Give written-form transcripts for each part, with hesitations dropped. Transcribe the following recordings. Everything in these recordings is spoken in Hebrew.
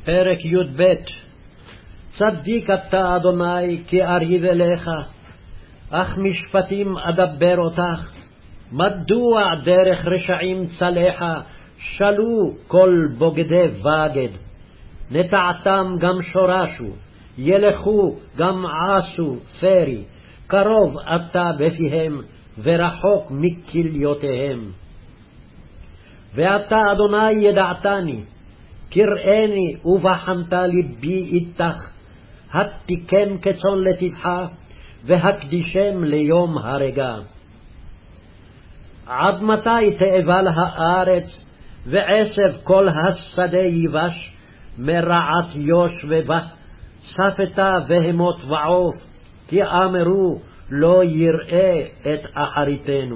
פרק י"ב. צדיק אתה אדוני כי אריב אליך, אך משפטים אדבר אותך. מדוע דרך רשעים צלחה, שלו כל בוגדי בגד. נטעתם גם שורשו, ילכו גם עשו פרי. קרוב אתה בפיהם, ורחוק מכליותיהם. ואתה אדוני ידעתני, קראני ובחנת ליבי איתך. התיקם כצאן לטבחה, והקדישם ליום הרגע. עד מתי תאבל הארץ, ועשב כל השדה ייבש? מרעת יושבבה, שפתה בהמות ועוף, כי אמרו לא יראה את אחריתנו.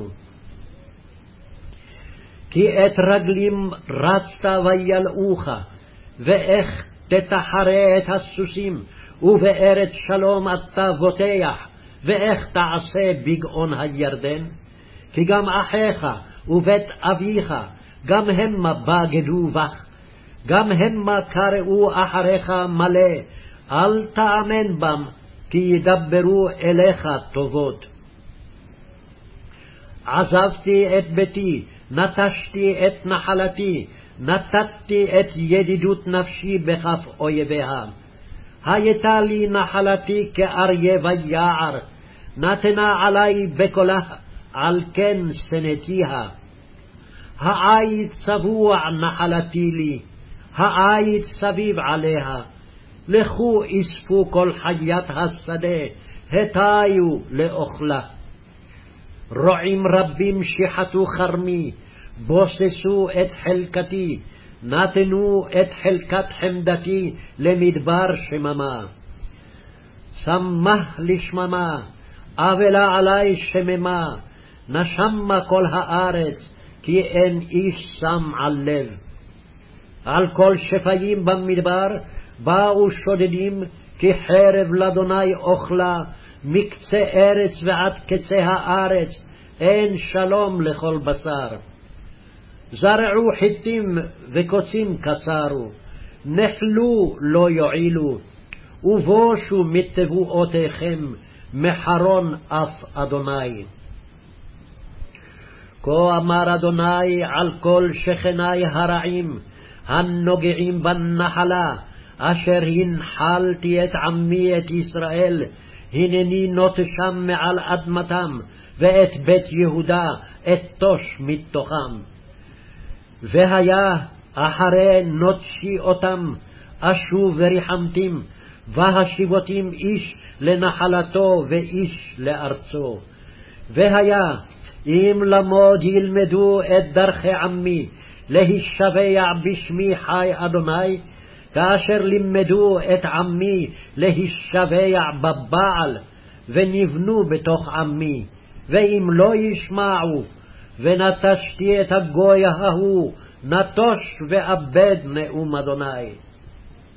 כי את רגלים רצת וילאוך, ואיך תתחרה את הסוסים, ובארץ שלום אתה בוטח, ואיך תעשה בגאון הירדן? כי גם אחיך ובית אביך, גם המה בגדו בך, גם המה קראו אחריך מלא, אל תאמן בם, כי ידברו אליך טובות. עזבתי את ביתי, נטשתי את נחלתי, נתתי את ידידות נפשי בכף אויביה. הייתה לי נחלתי כאריה ויער, נתנה עלי בקולה, על כן שנאתיה. העית צבוע נחלתי לי, העית סביב עליה. לכו אספו כל חיית השדה, הטיו לאוכלה. רועים רבים שחטו חרמי, בוססו את חלקתי, נתנו את חלקת חמדתי למדבר שממה. שמח לשממה, אבלה עלי שממה, נשמה כל הארץ, כי אין איש שם על לב. על כל שפיים במדבר באו שודדים, כי חרב לאדוני אוכלה, מקצה ארץ ועד קצה הארץ, אין שלום לכל בשר. זרעו חיטים וקוצים קצרו, נחלו לא יועילו, ובושו מתבואותיכם, מחרון אף אדוני. כה אמר אדוני על כל שכני הרעים, הנוגעים בנחלה, אשר הנחלתי את עמי את ישראל, הנני נוטשם מעל אדמתם, ואת בית יהודה אתוש מתוכם. והיה אחרי נוטשי אותם, אשוב וריחמתים, והשיבותים איש לנחלתו ואיש לארצו. והיה אם למוד ילמדו את דרכי עמי, להישבע בשמי חי אדוני, כאשר לימדו את עמי להישבע בבעל, ונבנו בתוך עמי. ואם לא ישמעו, ונטשתי את הגוי ההוא, נטוש ואבד נאום אדוני.